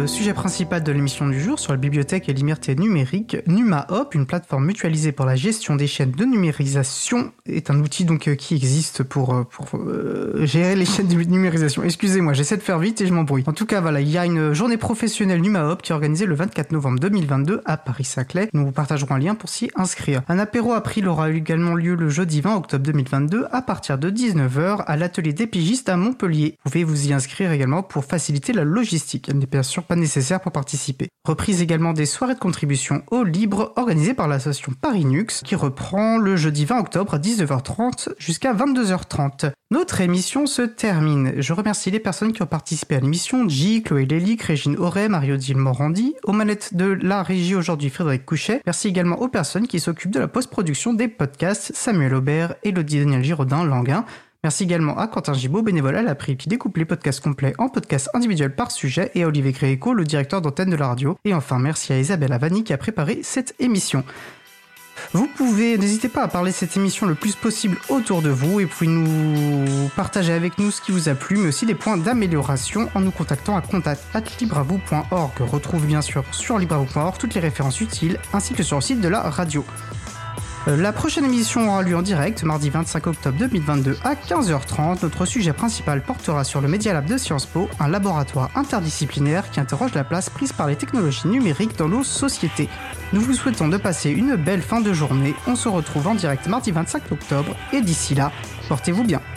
sujet principal de l'émission du jour sur la bibliothèque et liberté numérique. NumaHop, une plateforme mutualisée pour la gestion des chaînes de numérisation, est un outil donc qui existe pour gérer les chaînes de numérisation. Excusez-moi, j'essaie de faire vite et je m'embrouille. En tout cas, voilà, il y a une journée professionnelle NumaHop qui est organisée le 24 novembre 2022 à Paris-Saclay. Nous vous partagerons un lien pour s'y inscrire. Un apéro April aura également lieu le jeudi 20 octobre 2022 à partir de 19h à l'atelier des pigistes à Montpellier. Vous pouvez vous y inscrire également pour faciliter la logistique. Elle n'est bien sûr pas nécessaire pour participer. Reprise également des soirées de contribution au libre organisées par l'association Parinux qui reprend le jeudi 20 octobre à 19h30 jusqu'à 22h30. Notre émission se termine. Je remercie les personnes qui ont participé à l'émission: J, Chloé Lélic, Régine Auray, Marie-Odile Morandi. Aux manettes de la régie aujourd'hui, Frédéric Couchet. Merci également aux personnes qui s'occupent de la post-production des podcasts: Samuel Aubert, Elodie Daniel Giraudin, Languin. Merci également à Quentin Gibaud, bénévole à l'April, qui découpe les podcasts complets en podcasts individuels par sujet, et à Olivier Gréco, le directeur d'antenne de la radio. Et enfin, merci à Isabelle Avani qui a préparé cette émission. N'hésitez pas à parler de cette émission le plus possible autour de vous et vous pouvez nous partager avec nous ce qui vous a plu, mais aussi des points d'amélioration en nous contactant à contact@libravou.org. Retrouve bien sûr sur libravou.org toutes les références utiles ainsi que sur le site de la radio. La prochaine émission aura lieu en direct mardi 25 octobre 2022 à 15h30. Notre sujet principal portera sur le Media Lab de Sciences Po, un laboratoire interdisciplinaire qui interroge la place prise par les technologies numériques dans nos sociétés. Nous vous souhaitons de passer une belle fin de journée. On se retrouve en direct mardi 25 octobre et d'ici là, portez-vous bien.